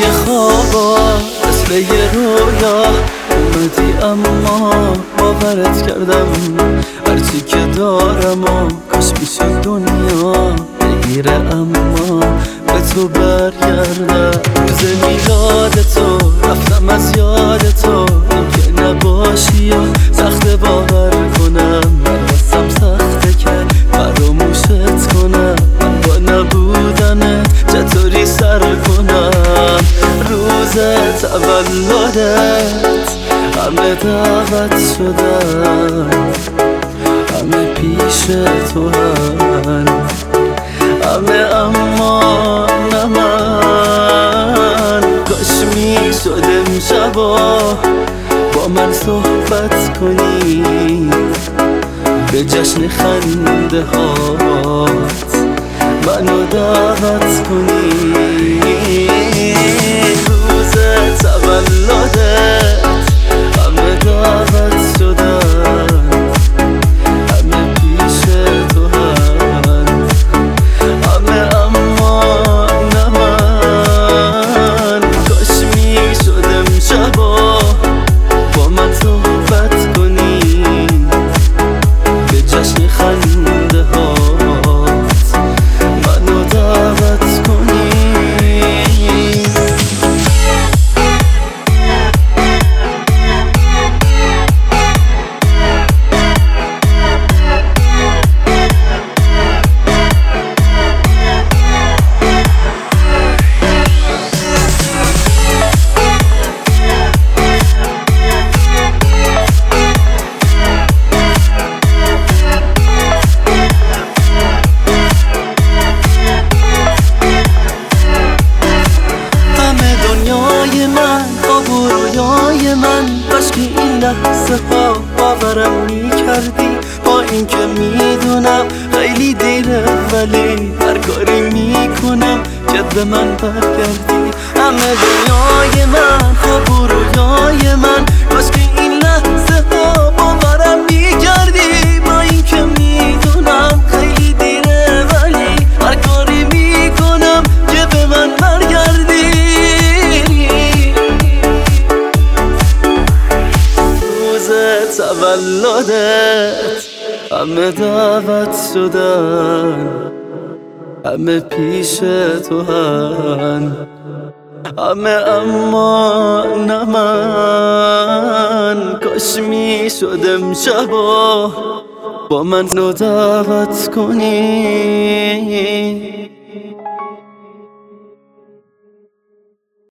یه خوابا مثل یه رویا اومدی اما باورت کردم هرچی که دارم و کاش میشه دنیا بگیره اما به تو برگردم. روز میلاد تو رفتم از یاد تو این که نباشی یا سخت باور کنم واسم سخته که فراموشت کنم من با نبودنت چطوری سر کنم. روز تولدت همه دعوت شدن همه پیش تو هن همه اما نه من کاش می شد امشبا با من صحبت کنی به جشن خنده هات منو دعوت کنی. روز تولدت همه دعوت شدن همه پیش تو هن همه اما نه من کاش می شد امشبا با من صحبت کنی به جشن خنده هات منو دعوت کنی. من کاش که این لحظه ها باورم میکردی با این که میدونم خیلی دیره ولی هر کاری میکنم که به من برگردی. همه دنیای من خواب و رویای من کاش که این لحظه ها باورم میکردی با این که میدونم خیلی دیره ولی هر کاری میکنم که به من برگردی. تولدت همه دعوت شدن همه پیش تو هن همه اما نه من کاش می شد امشبا با من دعوت کنی.